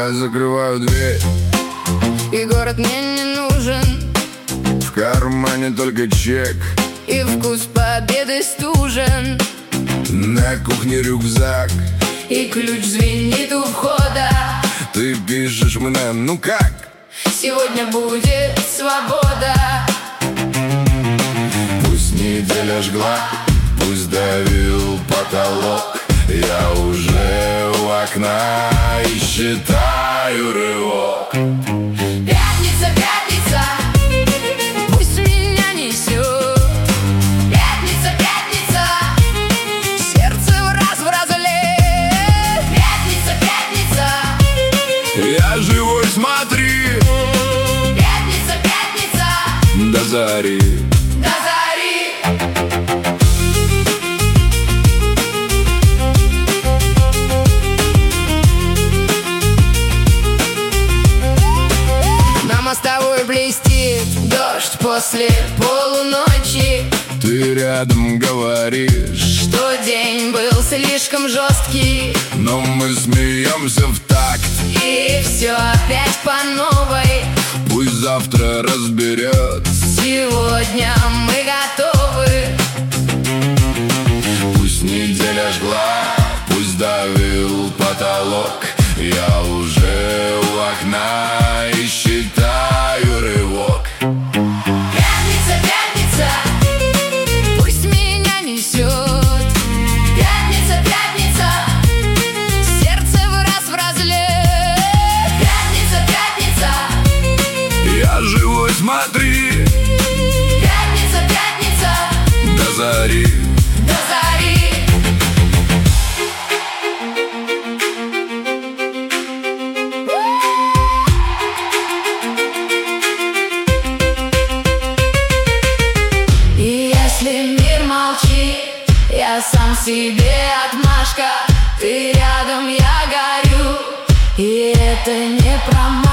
Я закрываю дверь, и город мне не нужен. в кармане только чек, И вкус победы стужен. на кухне рюкзак. И ключ звенит у входа. Ты пишешь мне, ну как? Сегодня будет свобода. Пусть неделя жгла, пусть давил потолок. Я уже у окна и считаю рывок. Пятница, пятница, пусть меня несет. Пятница, пятница, сердце в раз лет. Пятница, пятница, Я живой, смотри, пятница, пятница, до зари. до зари. На мостовой блестит дождь после полуночи. Ты рядом говоришь, Что день был слишком жесткий. но мы смеемся в такт. И все опять по новой. Пусть завтра разберет. Сегодня мы готовы. Пусть неделя жгла, пусть давил потолок. Я уже у окна и считаю рывок. Пятница, пятница, пусть меня несет. Пятница, пятница, сердце в разлет. Пятница, пятница, Я живой, смотри, пятница, пятница, до зари. до зари. И если мир молчит, я сам себе отмашка. Ты рядом, я горю, и это не промах.